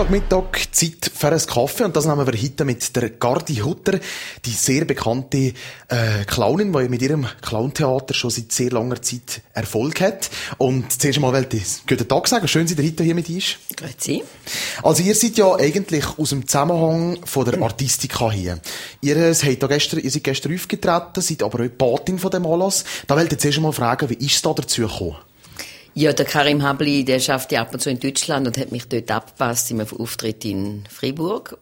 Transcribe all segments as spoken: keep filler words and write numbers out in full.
Montagmittag Zeit für einen Kaffee und das nehmen wir heute mit der Gardi Hutter, die sehr bekannte äh, Clownin, die mit ihrem Clowntheater schon seit sehr langer Zeit Erfolg hat. Und zuerst einmal wollte ich guten Tag sagen, schön, dass ihr heute hier mit uns. Grüezi. Also ihr seid ja eigentlich aus dem Zusammenhang von der Artistika hier. Ihr seid, da gestern, ihr seid gestern aufgetreten, seid aber auch Patin von dem Anlass. Da wollte ich zuerst einmal fragen, wie ist es da dazu gekommen? Ja, der Karim Habli, der schafft ja ab und zu in Deutschland und hat mich dort abgepasst im Auftritt in Freiburg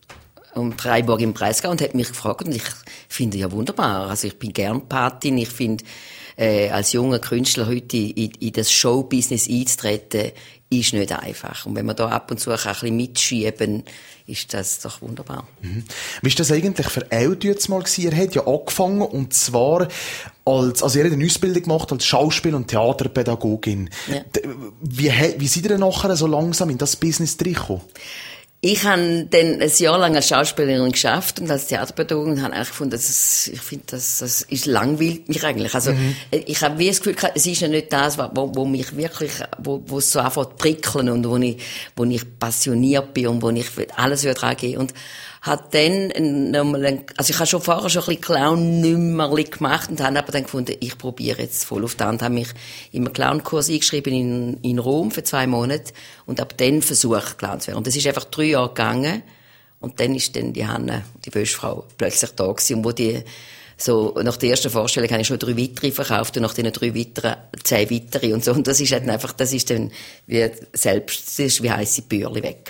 und Freiburg im Breisgau und hat mich gefragt und ich finde ja wunderbar. Also ich bin gern Patin. Ich finde, äh, als junger Künstler heute in, in das Showbusiness einzutreten, ist nicht einfach. Und wenn wir da ab und zu auch ein bisschen mitschieben, ist das doch wunderbar. Mhm. Wie ist das eigentlich für euch jetzt mal gewesen? Ihr habt ja angefangen, und zwar als, also ihr habt eine Ausbildung gemacht als Schauspiel- und Theaterpädagogin. Ja. Wie, wie seid ihr denn nachher so langsam in das Business reingekommen? Ich habe dann ein Jahr lang als Schauspielerin geschafft und als Theaterpädagogin habe eigentlich gefunden, dass es, ich finde, das, das ist langweilig mich eigentlich. Also, mhm. ich habe wie das Gefühl, es ist ja nicht das, wo, wo mich wirklich, wo, wo es so anfängt prickeln und wo ich, wo ich passioniert bin und wo ich alles daran gebe. Und hat dann nochmal, also ich habe schon vorher schon ein bisschen Clown-Nummerli gemacht und habe aber dann gefunden, ich probiere jetzt voll auf die Hand, habe mich in einen Clown-Kurs eingeschrieben in, in Rom für zwei Monate und ab dann versucht, Clown zu werden. Und das ist einfach drei Jahre gegangen und dann ist dann die Hanne, die Wöschfrau, plötzlich da gewesen und wo die, so, nach der ersten Vorstellung habe ich schon drei weitere verkauft und nach diesen drei weiteren zehn weitere und so. Und das ist halt einfach, das ist dann wie selbst, das ist wie heisse Bürli weg.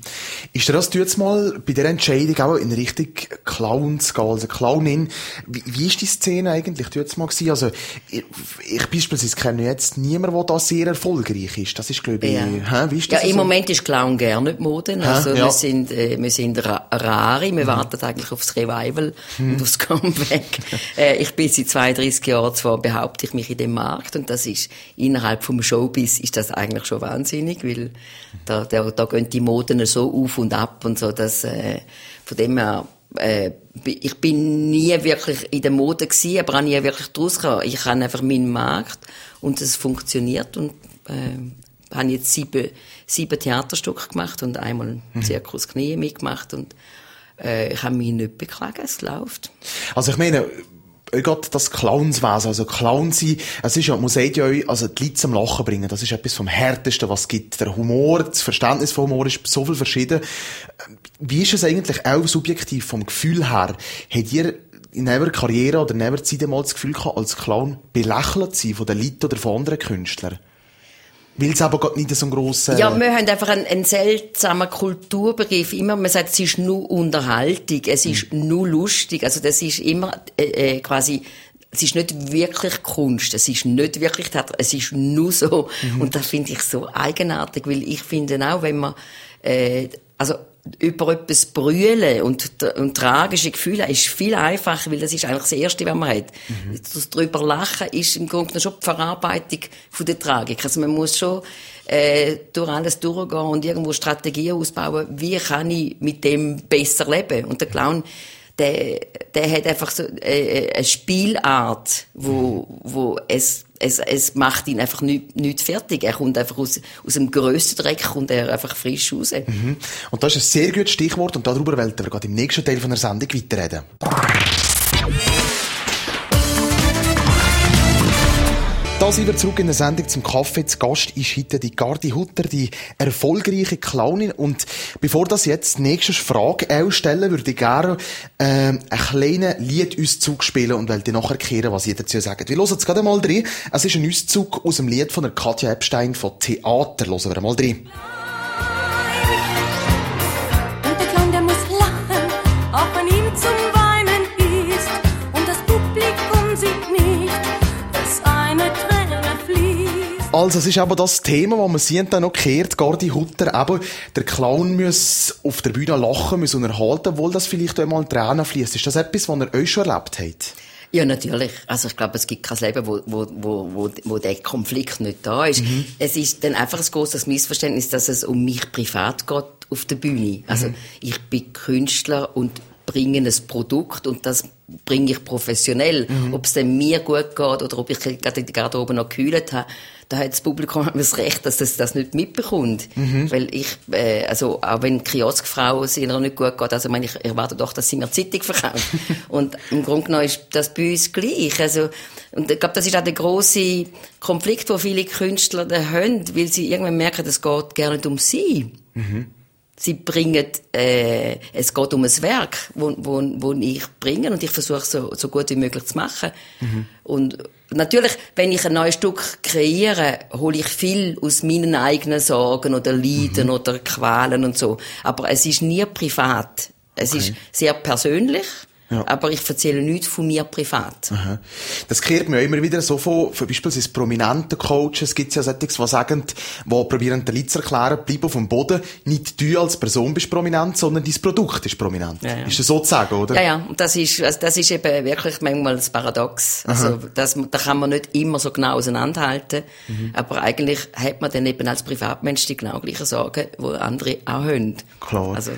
Ist dir das jetzt mal bei dieser Entscheidung auch in Richtung Clown zu gehen, also Clownin? Wie, wie ist die Szene eigentlich jetzt mal gewesen? Also, ich, ich beispielsweise kenne jetzt niemanden, der da sehr erfolgreich ist. Das ist, glaube ich, ja. hä? Wie ist das? Ja, im also? Moment ist Clown gerne die Mode. Also, ja. wir sind, äh, wir sind ra- rare. Wir mhm. warten eigentlich aufs Revival mhm. und aufs Comeback. äh, ich bin seit zweiunddreissig Jahren zwar, behaupte ich mich in dem Markt und das ist, innerhalb vom Showbiz ist das eigentlich schon wahnsinnig, weil da, da, da gehen die Moden so auf und ab und so, dass, äh, von dem her, äh, ich bin nie wirklich in der Mode gewesen, aber auch nie wirklich draus gekommen. Ich habe einfach meinen Markt und es funktioniert und, äh, habe jetzt sieben, sieben Theaterstücke gemacht und einmal mhm. Zirkus Knie mitgemacht und, äh, ich habe mich nicht beklagen, es läuft. Also ich meine, gerade das Clownswesen, also Clown sein, es ist ja, man sagt ja euch, also die Leute zum Lachen bringen, das ist etwas vom Härtesten, was es gibt. Der Humor, das Verständnis von Humor ist so viel verschieden. Wie ist es eigentlich auch subjektiv vom Gefühl her? Habt ihr in eurer Karriere oder in eurer Zeit einmal das Gefühl gehabt, als Clown belächelt zu sein von den Leuten oder von anderen Künstlern? Weil es aber gerade nicht so ein grosser... Ja, wir haben einfach einen, einen seltsamen Kulturbegriff. Immer, man sagt, es ist nur Unterhaltung, es ist mhm. nur lustig. Also das ist immer äh, äh, quasi... Es ist nicht wirklich Kunst, es ist nicht wirklich Theater, es ist nur so. Mhm. Und das finde ich so eigenartig, weil ich finde auch, wenn man... Äh, also über etwas brüllen und, und tragische Gefühle ist viel einfacher, weil das ist eigentlich das Erste, was man hat. Mhm. Das drüber lachen ist im Grunde schon die Verarbeitung von der Tragik. Also man muss schon äh, durch alles durchgehen und irgendwo Strategien ausbauen, wie kann ich mit dem besser leben. Und der Clown, der, der hat einfach so äh, eine Spielart, wo, wo es Es, es macht ihn einfach nicht, nicht fertig. Er kommt einfach aus, aus dem grössten Dreck, kommt er einfach frisch raus. Mhm. Und das ist ein sehr gutes Stichwort und darüber wollen wir gerade im nächsten Teil von der Sendung weiterreden. Da sind wir zurück in der Sendung zum Kaffee. Zu Gast ist heute die Gardi Hutter, die erfolgreiche Clownin. Und bevor das jetzt die nächste Frage stellen, würde ich gerne äh, ein kleines Lied uns zuspielen und wollte nachher erklären, was ihr dazu sagt. Wir hören jetzt gerade mal rein. Es ist ein Auszug aus dem Lied von der Katja Epstein von Theater. Hören wir mal rein. Und der Clown, der muss lachen, auch wenn ihm zum Weinen ist. Und das Publikum sieht nicht, dass eine Träne fließt. Also, es ist aber das Thema, das man sieht, dann noch kehrt, Gardi Hutter, eben, der Clown muss auf der Bühne lachen, muss unterhalten, obwohl das vielleicht einmal Tränen fließt. Ist das etwas, was ihr euch schon erlebt habt? Ja, natürlich. Also ich glaube, es gibt kein Leben, wo, wo, wo, wo, wo der Konflikt nicht da ist. Mhm. Es ist dann einfach ein grosses Missverständnis, dass es um mich privat geht auf der Bühne. Also mhm. ich bin Künstler und bringe ein Produkt und das bringe ich professionell. Mhm. Ob es dann mir gut geht oder ob ich gerade in die Garderobe noch gekühlt habe, da hat das Publikum das Recht, dass es das nicht mitbekommt. Mhm. Weil ich, äh, also auch wenn Kioskfrauen es ihnen nicht gut geht, also ich meine, ich erwarte doch, dass sie mir Zeitung verkaufen. Und im Grunde genommen ist das bei uns gleich. Also, und ich glaube, das ist auch der grosse Konflikt, den viele Künstler da haben, weil sie irgendwann merken, es geht gar nicht um sie. Mhm. Sie bringen, äh, es geht um ein Werk, wo, wo, wo ich bringe und ich versuche so, so gut wie möglich zu machen. Mhm. Und natürlich, wenn ich ein neues Stück kreiere, hole ich viel aus meinen eigenen Sorgen oder Leiden mhm. oder Qualen und so. Aber es ist nie privat. Es okay. ist sehr persönlich. Ja. Aber ich erzähle nichts von mir privat. Aha. Das kehrt mir ja immer wieder so von, von beispielsweise prominenten Coaches, gibt's ja solche, die sagen, die probieren den Leuten zu erklären, bleib auf dem Boden, nicht du als Person bist prominent, sondern dein Produkt ist prominent. Ja, ja. Ist das so zu sagen, oder? Ja, ja. Und das ist, also das ist eben wirklich manchmal das Paradox. Aha. Also, das, da kann man nicht immer so genau auseinanderhalten. Mhm. Aber eigentlich hat man dann eben als Privatmensch die genau gleichen Sorgen, die andere auch haben. Klar. Also,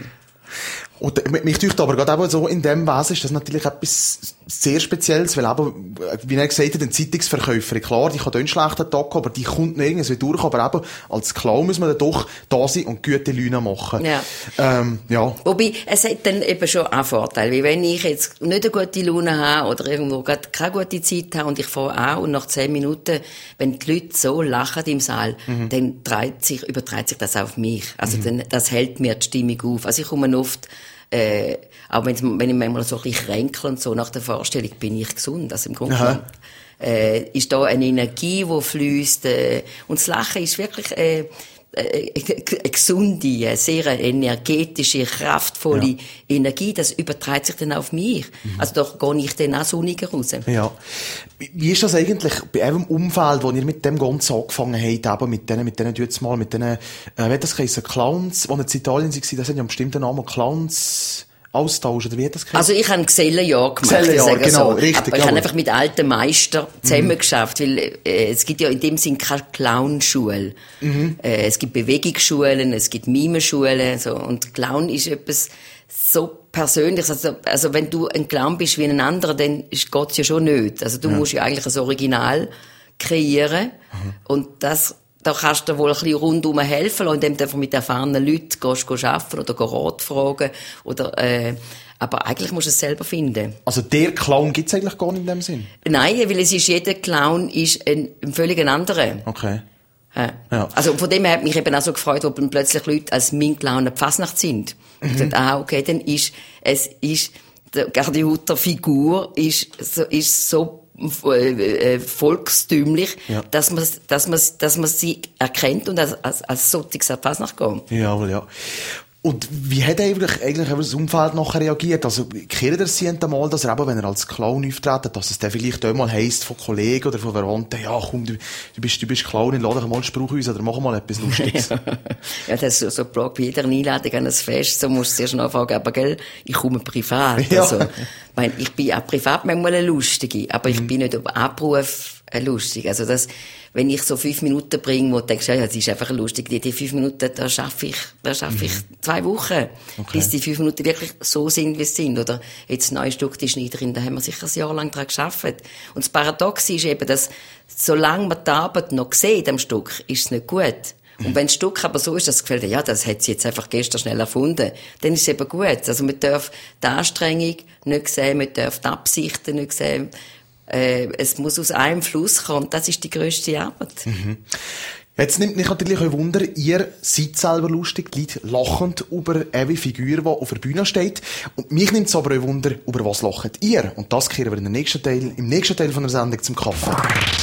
und mich dünkt aber gerade eben so in dem Wesen ist das natürlich etwas sehr Spezielles, weil eben, wie er gesagt hat, ein Zeitungsverkäufer, klar, die kann dann einen schlechten Tag haben, aber die kommt noch irgendwie durch, aber eben als Clown muss man dann doch da sein und gute Lüne machen. Ja. Ähm, ja. Wobei, es hat dann eben schon einen Vorteil, weil wenn ich jetzt nicht eine gute Laune habe oder irgendwo gerade keine gute Zeit habe und ich fahre an und nach zehn Minuten, wenn die Leute so lachen im Saal, mhm. dann treibt sich, überträgt sich das auf mich. Also mhm. dann, das hält mir die Stimmung auf. Also ich komme oft Äh, auch wenn ich manchmal so ein bisschen kränkel und so nach der Vorstellung, bin ich gesund. Also im Grunde genommen äh, ist da eine Energie, die fließt. Äh, und das Lachen ist wirklich äh, äh, eine gesunde, eine sehr energetische, kraftvolle ja. Energie. Das überträgt sich dann auf mich. Mhm. Also da gehe ich dann auch sonniger raus. Ja. Wie ist das eigentlich bei eurem Umfeld, wo ihr mit dem Ganzen angefangen habt, eben mit denen, mit denen, jetzt mal, mit denen, äh, wie hat das geheißen, Clowns, die jetzt in Italien waren, das haben ja einen bestimmten Namen, Clowns Austausch, oder wie hat das geheißen? Also ich habe ein Gesellenjahr gemacht. Gesellenjahr, genau, so. Richtig. Aber ich ja. habe einfach mit alten Meistern zusammen mhm. geschafft, weil äh, es gibt ja in dem Sinn keine Clownschule. Mhm. Äh, es gibt Bewegungsschulen, es gibt Mimenschulen, so. Und Clown ist etwas so Persönliches. Also, also wenn du ein Clown bist wie ein anderer, dann geht's ja schon nicht. Also du ja. musst ja eigentlich ein Original kreieren. Mhm. Und das, da kannst du wohl ein bisschen rundum helfen, indem du einfach mit erfahrenen Leuten gehst, gehst arbeiten oder gehst Rat fragen. Oder, äh, aber eigentlich musst du es selber finden. Also der Clown gibt's eigentlich gar nicht in dem Sinn? Nein, weil es ist, jeder Clown ist ein, ein völlig anderer. Okay. Ja. Ja. Also von dem her hat mich eben auch so gefreut, ob plötzlich Leute als mein Clown an die Fasnacht sind. Mhm. Ich dachte, ah, okay, dann ist, es ist, die Gardi-Hutter Figur ist so, ist so äh, äh, volkstümlich, ja. dass man, dass man, dass man sie erkennt und als, als, als solches an die Fasnacht geht. Jawohl, ja. Und wie hat eigentlich, eigentlich das Umfeld nachher reagiert? Also, kennt ihr sie einmal, dass er eben, wenn er als Clown auftretet, dass es dann vielleicht einmal heisst von Kollegen oder von Verwandten, ja, komm, du, du bist, du bist Clown, lade dich mal einen Spruch uns oder mach mal etwas Lustiges. Ja, das ist so, so blöd wie jeder Einladung an ein Fest, so musst du zuerst nachfragen, aber gell, ich komme privat. Ja. Also, ich mein, ich bin auch privat manchmal eine Lustige, aber ich mhm. bin nicht auf Abruf lustig. Also das, wenn ich so fünf Minuten bringe, wo du denkst, ja, das ist einfach lustig, die, die fünf Minuten, da schaffe ich, da schaffe mhm. ich zwei Wochen, okay. bis die fünf Minuten wirklich so sind, wie sie sind. Oder jetzt ein neues Stück, die Schneiderin, da haben wir sicher ein Jahr lang dran gearbeitet. Und das Paradox ist eben, dass, solange man die Arbeit noch sieht am Stück, ist es nicht gut. Und mhm. wenn das Stück aber so ist, dass es gefällt, ja, das hat sie jetzt einfach gestern schnell erfunden, dann ist es eben gut. Also man darf die Anstrengung nicht sehen, man darf die Absichten nicht sehen. Äh, es muss aus einem Fluss kommen. Das ist die grösste Arbeit. Mhm. Jetzt nimmt mich natürlich ein Wunder, ihr seid selber lustig, die Leute lachen über eine Figur, die auf der Bühne steht. Und mich nimmt es aber ein Wunder, über was lacht ihr? Und das kehren wir in der nächsten Teil, im nächsten Teil von der Sendung zum Kaffee.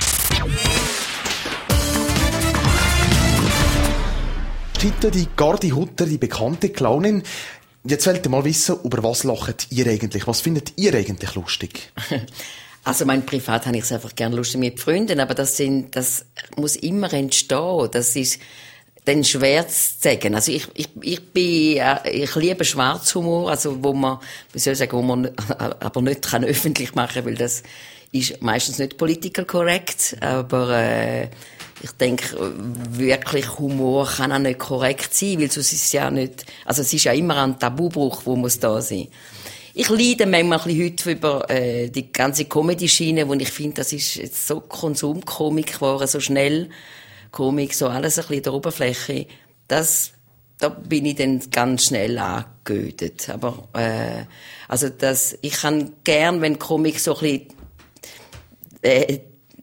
Heute die Gardi-Hutter, die bekannte Clownin. Jetzt wollt ihr mal wissen, über was lacht ihr eigentlich? Was findet ihr eigentlich lustig? Also mein privat habe ich es einfach gerne lustig mit Freunden, aber das sind, das muss immer entstehen. Das ist dann schwer zu sagen. Also ich, ich, ich bin, ich liebe Schwarzhumor, also wo man, wie soll ich sagen, wo man aber nicht kann öffentlich machen, weil das ist meistens nicht political correct, aber äh, ich denke, wirklich Humor kann auch nicht korrekt sein, weil sonst ist es ja nicht, also es ist ja immer ein Tabubruch, wo muss da sein. Ich leide manchmal ein bisschen heute über äh, die ganze Comedy-Schiene, wo ich finde, das ist jetzt so Konsumkomik geworden, so schnell Komik, so alles ein bisschen in der Oberfläche. Das, da bin ich dann ganz schnell angegödet. Aber äh, also das, ich kann gern, wenn Komik so ein bisschen äh,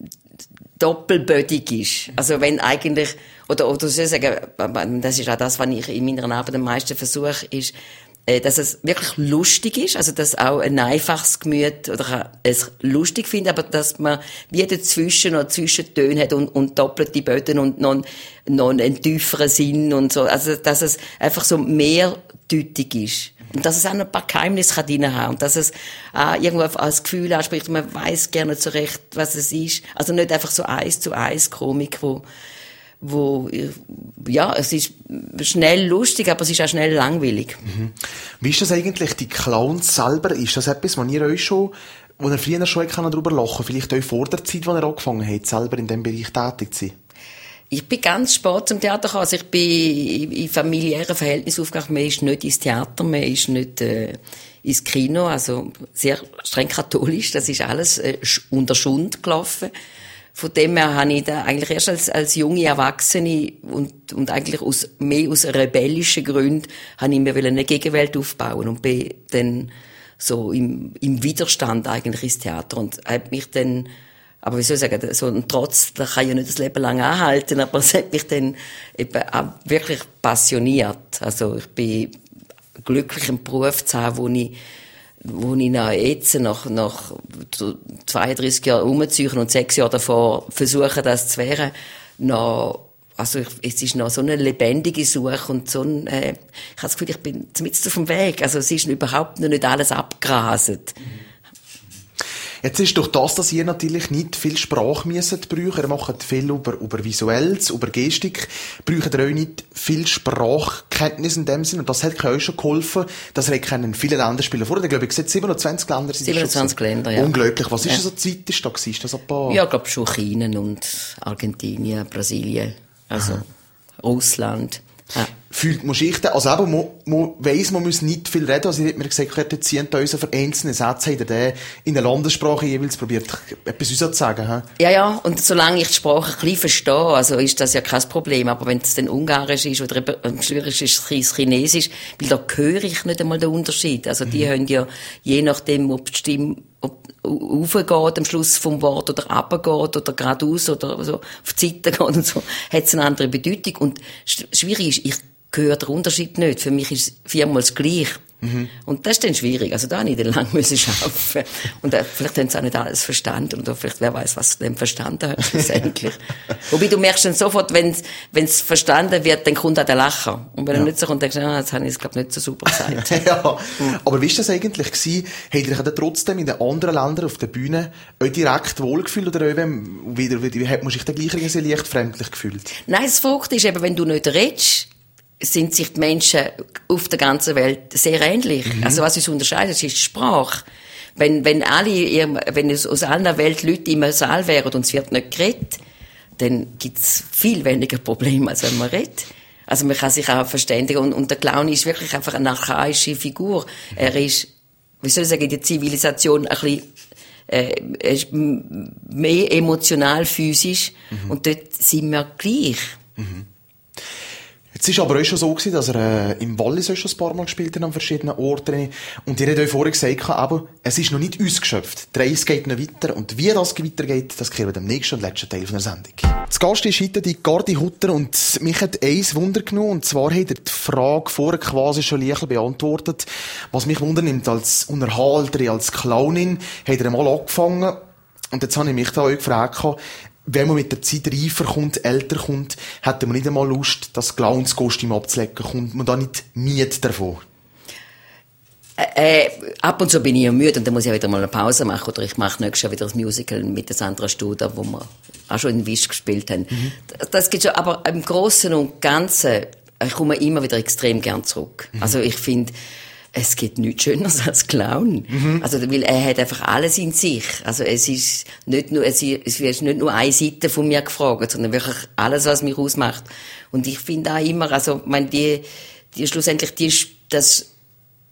doppelbödig ist. Also wenn eigentlich, oder, oder soll ich sagen, das ist auch das, was ich in meiner Arbeit am meisten versuche, ist, dass es wirklich lustig ist, also dass auch ein einfaches Gemüt oder es lustig findet, aber dass man wie dazwischen noch Zwischentöne hat und, und doppelte Böden und noch, noch einen tieferen Sinn und so, also dass es einfach so mehrdeutig ist. Und dass es auch noch ein paar Geheimnisse drin haben und dass es auch irgendwo als Gefühl anspricht, man weiss gerne nicht so recht, was es ist. Also nicht einfach so eins zu eins Komik, wo wo, ja, es ist schnell lustig, aber es ist auch schnell langweilig. Mhm. Wie ist das eigentlich, die Clowns selber? Ist das etwas, was ihr euch schon, wo ihr früher schon darüber lachen, vielleicht auch vor der Zeit, wo ihr angefangen habt, selber in diesem Bereich tätig zu sein? Ich bin ganz spät zum Theater gekommen. Also ich bin in familiären Verhältnissen aufgewachsen. Man ist nicht ins Theater, man ist nicht äh, ins Kino, also sehr streng katholisch. Das ist alles äh, unter Schund gelaufen. Von dem her habe ich da eigentlich erst als, als junge Erwachsene und, und eigentlich aus, mehr aus rebellischen Gründen habe ich mir eine Gegenwelt aufbauen und bin dann so im, im Widerstand eigentlich ins Theater und habe mich dann, aber wie soll ich sagen, so ein Trotz, das kann ja nicht das Leben lang anhalten, aber es hat mich dann eben auch wirklich passioniert. Also ich bin glücklich, einen Beruf zu haben, wo ich wo ich nach jetzt, nach, nach zweiunddreissig Jahren umziehe und sechs Jahre davor versuche, das zu werden, noch, also ich, es ist noch so eine lebendige Suche und so ein, äh, ich habe das Gefühl, ich bin mitten auf dem Weg. Also es ist überhaupt noch nicht alles abgerastet. Jetzt ist durch das, dass ihr natürlich nicht viel Sprache müsst brauchen, ihr macht viel über, über Visuelles, über Gestik, braucht ihr euch nicht viel Sprachkenntnis in dem Sinn, und das hat euch schon geholfen, dass ihr in vielen Ländern spielen. Vorher, ich glaube, ich sehe siebenundzwanzig Länder. siebenundzwanzig Länder, ja. Unglaublich. Was ist ja. so das Weiteste da gewesen? Ist das ein paar? Ja, ich glaube schon China und Argentinien, Brasilien, also Aha. Russland. Ja. Fühlt man Schichten, also eben, man, man weiss, man muss nicht viel reden, also ich hätte mir gesagt, ihr zieht da für einzelne Sätze, habt ihr in der Landessprache jeweils probiert, etwas uns zu sagen, he? Ja, ja, und solange ich die Sprache ein bisschen verstehe, also ist das ja kein Problem, aber wenn es dann Ungarisch ist oder eben schwierig ist es Chinesisch, weil da höre ich nicht einmal den Unterschied, also die mhm. haben ja, je nachdem, ob die Stimme, ob raufgeht am Schluss vom Wort oder runtergeht oder geradeaus oder so auf die Seite geht und so, hat es eine andere Bedeutung und schwierig ist, ich höre den Unterschied nicht. Für mich ist es viermal das Gleiche. Mhm. Und das ist dann schwierig. Also da habe ich dann lange müssen arbeiten. Und äh, vielleicht haben sie auch nicht alles verstanden. Oder vielleicht, wer weiß, was sie dann verstanden haben, schlussendlich. Wobei du merkst dann sofort, wenn es verstanden wird, dann kommt auch der Lacher. Und wenn ja. er nicht so kommt, denkst du, ah, jetzt habe ich es, glaube ich, nicht so super gesagt. ja. Mhm. Aber wie war das eigentlich gewesen? Habt ihr euch dann trotzdem in den anderen Ländern auf der Bühne euch direkt wohlgefühlt oder euch wieder, wie hat man sich dann gleich irgendwie leicht fremdlich gefühlt? Nein, das Verrückte ist eben, wenn du nicht redest, sind sich die Menschen auf der ganzen Welt sehr ähnlich. Mhm. Also was uns unterscheidet, ist die Sprache. Wenn, wenn alle, wenn es aus aller Welt Leute im Saal wären und es wird nicht geredet, dann gibt's viel weniger Probleme, als wenn man redet. Also man kann sich auch verständigen. Und, und der Clown ist wirklich einfach eine archaische Figur. Mhm. Er ist, wie soll ich sagen, in der Zivilisation ein bisschen, äh, er ist mehr emotional, physisch. Mhm. Und dort sind wir gleich. Mhm. Jetzt ist aber auch schon so gewesen, dass er äh, im Wallis auch schon ein paar Mal gespielt hat an verschiedenen Orten. Und ihr habt euch vorher gesagt, aber es ist noch nicht ausgeschöpft. Die Reise geht noch weiter. Und wie das weitergeht, das kehren wir im nächsten und letzten Teil von der Sendung. Das Gast ist heute die Gardi Hutter und mich hat eins Wunder genommen. Und zwar hat er die Frage vorher quasi schon leicht beantwortet. Was mich wundernimmt, als Unterhalterin, als Clownin, hat er einmal angefangen. Und jetzt habe ich mich da auch gefragt, wenn man mit der Zeit reifer kommt, älter kommt, hätte man nicht einmal Lust, das Clownskostüm abzulegen. Kommt man da nicht müde davon? Äh, äh, ab und zu bin ich ja müde und dann muss ich wieder mal eine Pause machen. Oder ich mache nächstes Jahr wieder ein Musical mit der Sandra Studer, wo wir auch schon in Wisch gespielt haben. Mhm. Das, das geht schon, aber im Großen und Ganzen, ich komme immer wieder extrem gern zurück. Mhm. Also ich finde, es gibt nichts Schöneres als Clown. Mhm. Also, weil er hat einfach alles in sich. Also, es ist nicht nur, es ist nicht nur eine Seite von mir gefragt, sondern wirklich alles, was mich ausmacht. Und ich finde auch immer, also, ich meine, die, die, schlussendlich, die, das,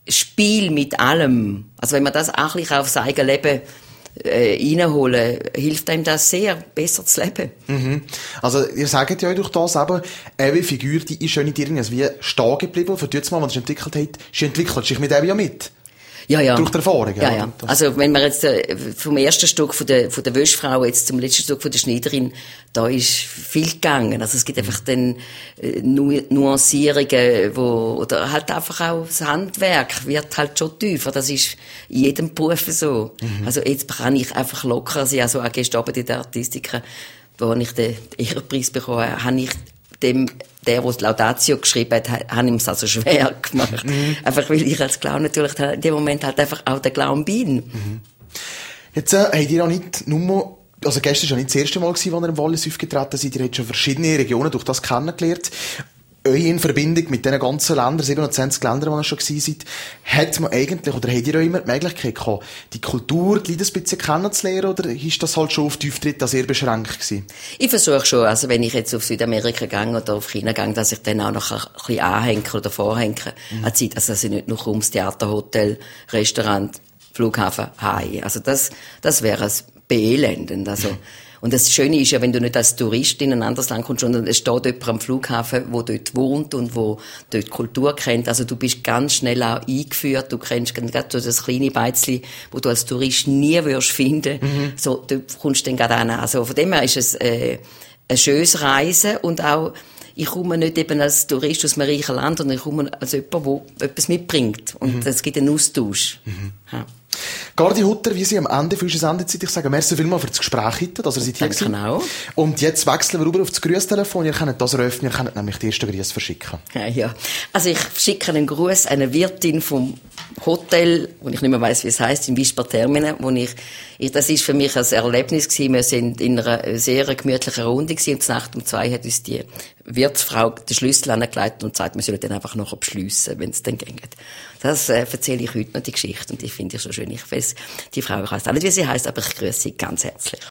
Spiel mit allem. Also wenn man das auch ein bisschen aufs eigene Leben äh, reinholen, hilft einem das sehr, besser zu leben. Mhm. Also ihr sagt ja durch das eben, eine Figur, die ist schon nicht irgendwie wie stehen geblieben, für das Mal, was sie entwickelt hat, sie entwickelt sich mit dem ja mit. Ja, ja. Durch die Erfahrung. Ja, ja. Also, wenn man jetzt, äh, vom ersten Stück von der, von der Wäschfrau jetzt zum letzten Stück von der Schneiderin, da ist viel gegangen. Also, es gibt einfach dann, äh, Nu- Nuancierungen, wo, oder halt einfach auch das Handwerk wird halt schon tiefer. Das ist in jedem Beruf so. Mhm. Also, jetzt kann ich einfach locker sein. Also, auch gestern Abend in der Artistiker, wo ich den Ehrenpreis bekommen habe, ich dem, der, der die Laudatio geschrieben hat, hat ihm es also schwer gemacht. Mhm. Einfach weil ich als Clown natürlich in dem Moment halt einfach auch der Clown bin. Mhm. Jetzt äh, habt ihr auch nicht nur, also gestern war ja nicht das erste Mal, als ihr im Wallis aufgetreten seid, ihr habt schon verschiedene Regionen durch das kennengelernt. Euch in Verbindung mit diesen ganzen Ländern, siebenundzwanzig Ländern, die ihr schon gewesen seid, hat man eigentlich, oder habt ihr auch immer die Möglichkeit gehabt, die Kultur, die Leute ein bisschen kennenzulernen, oder ist das halt schon auf die Auftritte sehr beschränkt gewesen? Ich versuche schon, also wenn ich jetzt auf Südamerika gehe oder auf China gehe, dass ich dann auch noch ein bisschen anhänge oder vorhänge mhm. an Zeit, also dass ich nicht nur ums Theater, Hotel, Restaurant, Flughafen, Hai. Also das, das wäre es beelendend, also. Mhm. Und das Schöne ist ja, wenn du nicht als Tourist in ein anderes Land kommst, sondern es steht jemand am Flughafen, der dort wohnt und wo dort Kultur kennt. Also du bist ganz schnell auch eingeführt. Du kennst gerade so das kleine Beizli, wo du als Tourist nie würdest finden. Mhm. So, dort kommst du dann gerade hin. Also von dem her ist es äh, ein schönes Reisen und auch, ich komme nicht eben als Tourist aus einem reichen Land, sondern ich komme als jemand, der etwas mitbringt. Und es mhm. gibt einen Austausch. Mhm. Ja. Gardi Hutter, wie Sie am Ende für unsere Sendezeit, ich sage merci vielmals für das Gespräch heute, dass ihr seid hier gewesen. Genau. Und jetzt wechseln wir rüber auf das Grüßtelefon. Ihr könnt das eröffnen, ihr könnt nämlich die ersten Grüße verschicken. Ja, ja. Also ich schicke einen Gruß an eine Wirtin vom Hotel, wo ich nicht mehr weiss, wie es heisst, in Wisper Termine, wo ich, ich, das ist für mich ein Erlebnis gewesen. Wir sind in einer sehr gemütlichen Runde gewesen und Nacht um zwei hat uns die Wirtsfrau den Schlüssel angelegt und sagt, wir sollen dann einfach noch abschliessen, wenn es dann geht. Das äh, erzähle ich heute noch, die Geschichte, und die finde ich so schön. Ich weiß, die Frau, ich weiss auch nicht, wie sie heisst, aber ich grüße sie ganz herzlich.